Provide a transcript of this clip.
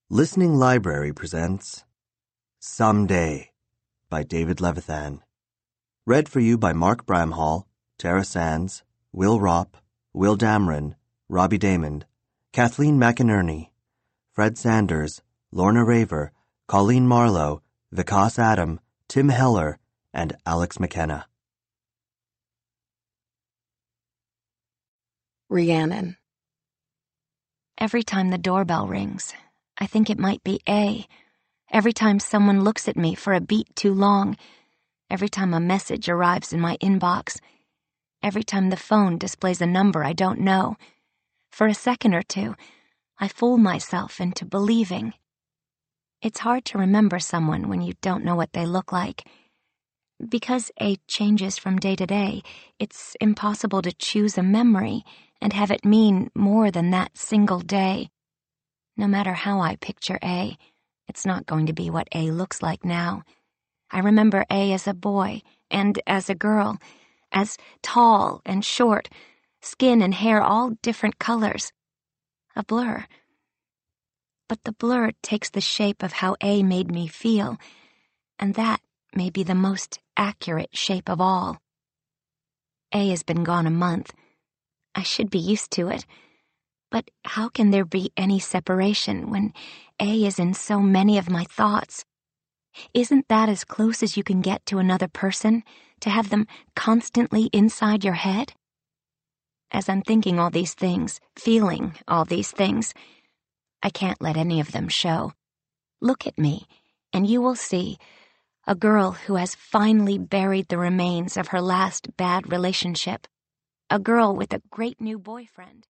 Listening Library presents Someday by David Levithan. Read for you by Mark Bramhall, Tara Sands, Will Ropp, Will Dameron, Robbie Damond, Kathleen McInerney, Fred Sanders, Lorna Raver, Colleen Marlowe, Vikas Adam, Tim Heller, and Alex McKenna. Rhiannon. Every time the doorbell rings, I think it might be A. Every time someone looks at me for a beat too long, every time a message arrives in my inbox, every time the phone displays a number I don't know, for a second or two, I fool myself into believing. It's hard to remember someone when you don't know what they look like. Because A changes from day to day, it's impossible to choose a memory and have it mean more than that single day. No matter how I picture A, it's not going to be what A looks like now. I remember A as a boy and as a girl, as tall and short, skin and hair all different colors. A blur. But the blur takes the shape of how A made me feel, and that may be the most accurate shape of all. A has been gone a month. I should be used to it. But how can there be any separation when A is in so many of my thoughts? Isn't that as close as you can get to another person, to have them constantly inside your head? As I'm thinking all these things, feeling all these things, I can't let any of them show. Look at me, and you will see a girl who has finally buried the remains of her last bad relationship. A girl with a great new boyfriend.